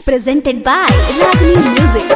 Presented by Ragini Music.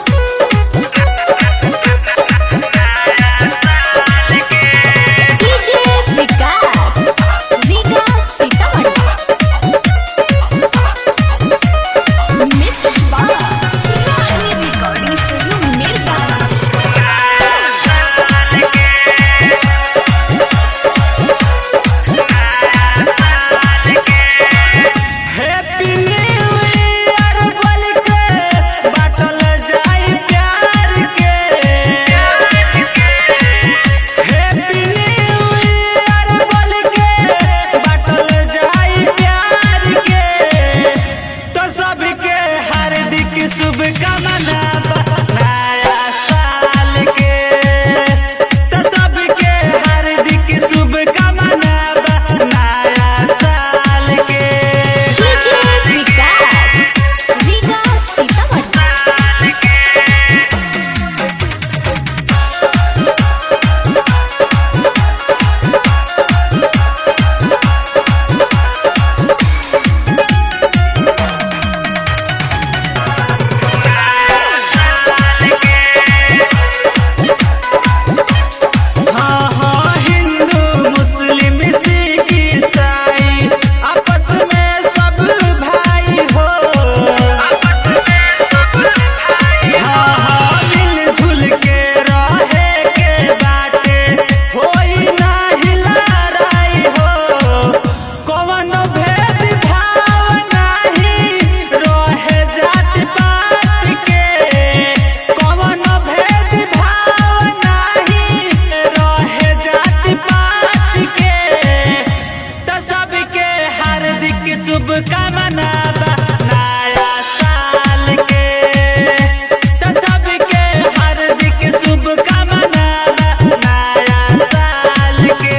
शुभकामना नया साल के तो सबके हार्दिक शुभकामना नया साल के।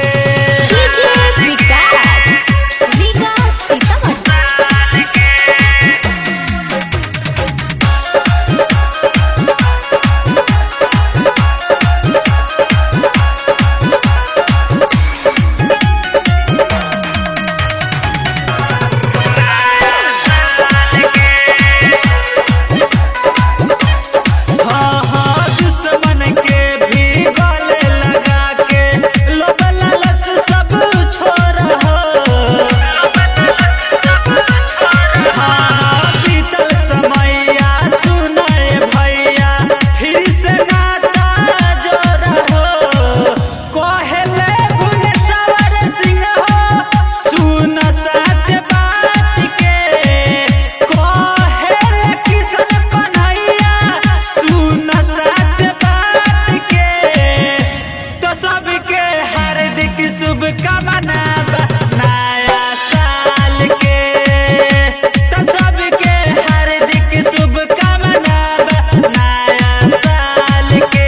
शुभकामना नया साल के तो सबके हार्दिक शुभकामना नया साल के।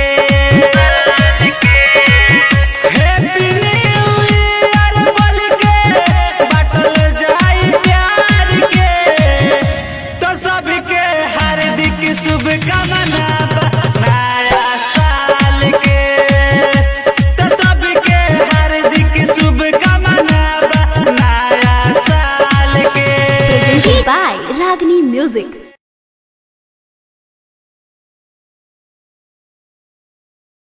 हैप्पी न्यू ईयर बोल के बाटल जाई प्यार के तो सबके हार्दिक शुभकामना नया साल के तो सबके हार्दिक शुभकामना नया साल के। Presented by Ragini Music.